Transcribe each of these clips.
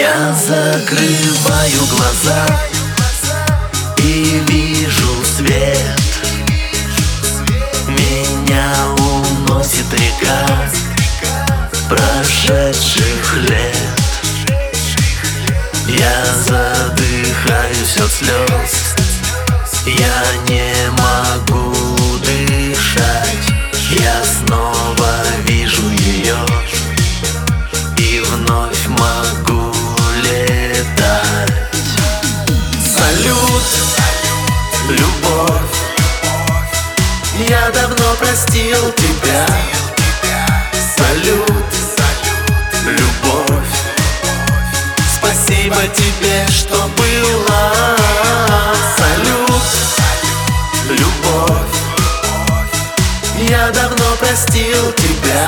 Я закрываю глаза и вижу свет. Меня уносит река прошедших лет. Я задыхаюсь от слез, я не могу дышать. Я снова вижу ее и вновь могу летать. Салют, любовь, я давно простил тебя. Салют, любовь, спасибо тебе, что была. Салют, любовь, я давно простил тебя.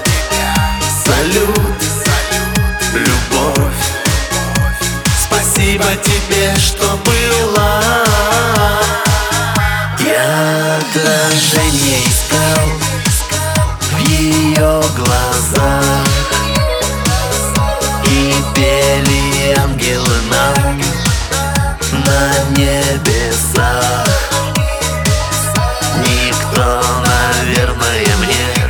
Салют, любовь, спасибо тебе, что была. Я отражение искал в ее глазах, и пели ангелы нам на небесах. Никто, наверное, мне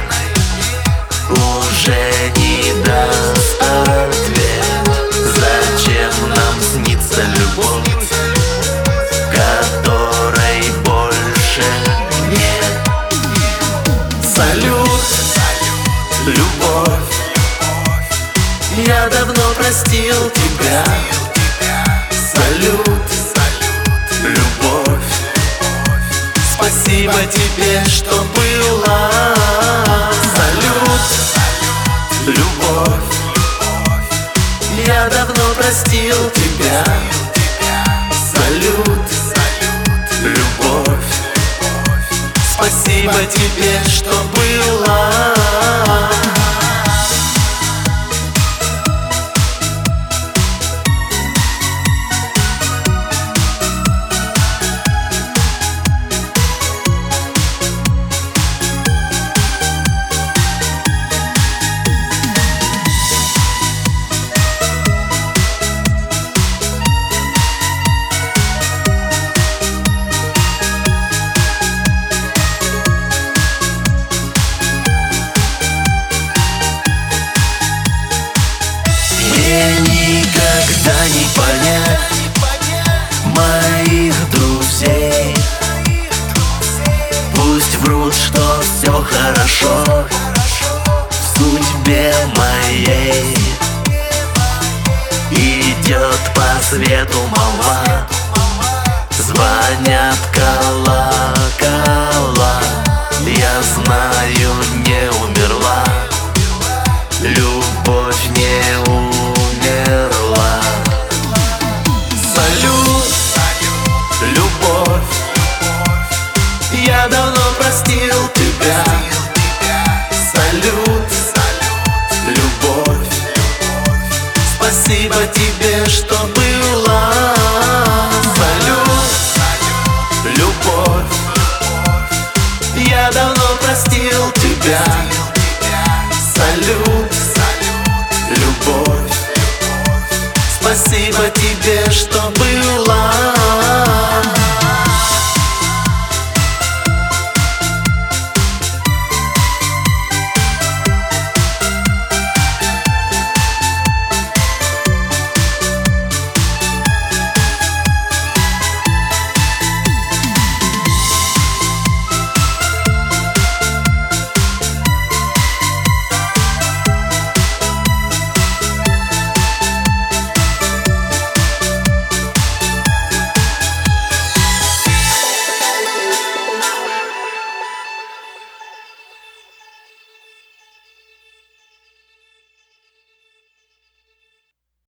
уже не даст ответ. Зачем нам снится любовь, которой больше нет? Салют, любовь, я давно простил тебя. Салют, любовь, спасибо тебе, что была. Салют, любовь, я давно простил тебя. Салют, любовь, спасибо тебе, что была. Мне никогда не понять моих друзей. Пусть врут, что все хорошо в судьбе моей. Идет по свету молва, звонят колокола. Я знаю, не умерла любовь, не умерла. Салют, любовь, я давно простил тебя. Салют, любовь, спасибо тебе, что была. Салют, любовь, я давно простил тебя. Салют, любовь, спасибо тебе, что